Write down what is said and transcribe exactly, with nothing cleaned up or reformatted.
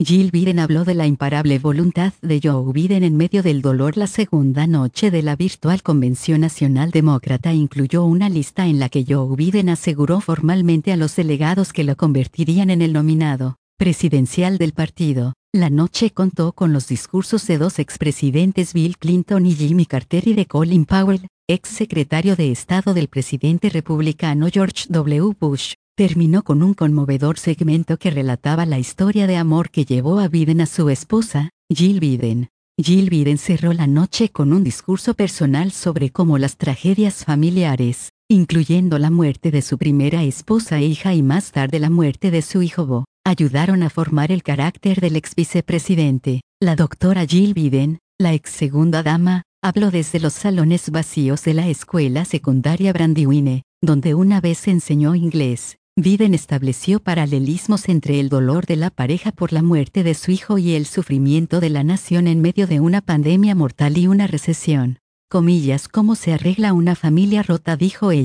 Jill Biden habló de la imparable voluntad de Joe Biden en medio del dolor. La segunda noche de la virtual Convención Nacional Demócrata incluyó una lista en la que Joe Biden aseguró formalmente a los delegados que lo convertirían en el nominado presidencial del partido. La noche contó con los discursos de dos expresidentes, Bill Clinton y Jimmy Carter, y de Colin Powell, ex secretario de Estado del presidente republicano George W. Bush. Terminó con un conmovedor segmento que relataba la historia de amor que llevó a Biden a su esposa, Jill Biden. Jill Biden cerró la noche con un discurso personal sobre cómo las tragedias familiares, incluyendo la muerte de su primera esposa e hija y más tarde la muerte de su hijo Bo, ayudaron a formar el carácter del ex vicepresidente. La doctora Jill Biden, la ex segunda dama, habló desde los salones vacíos de la escuela secundaria Brandywine, donde una vez enseñó inglés. Biden estableció paralelismos entre el dolor de la pareja por la muerte de su hijo y el sufrimiento de la nación en medio de una pandemia mortal y una recesión. Comillas: ¿cómo se arregla una familia rota?, dijo ella.